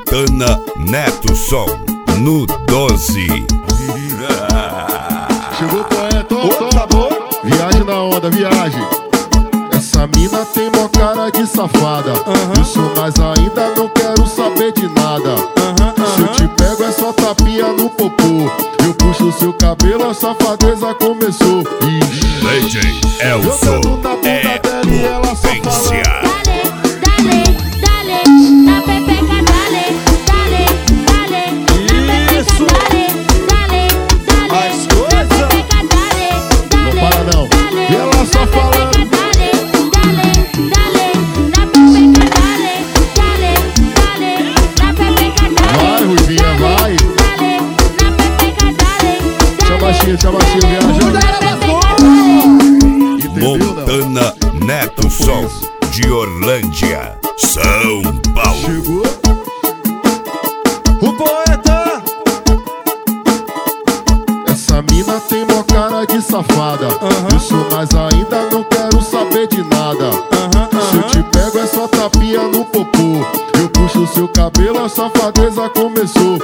Montana Neto Som no 12. Chegou o poeta, sabor. Viagem na onda, viagem. Essa mina tem mó cara de safada. Isso, mas ainda não quero saber de nada. Se eu te pego é só tapinha no popô. Eu puxo seu cabelo, a safadeza começou. DJ Elson é potência. Chama viajando. Montana Neto Som de Orlândia, São Paulo. Chegou o poeta. Essa mina tem mó cara de safada. Isso, mas ainda não quero saber de nada. Se eu te pego é só tapinha no popô. Eu puxo seu cabelo, a safadeza começou.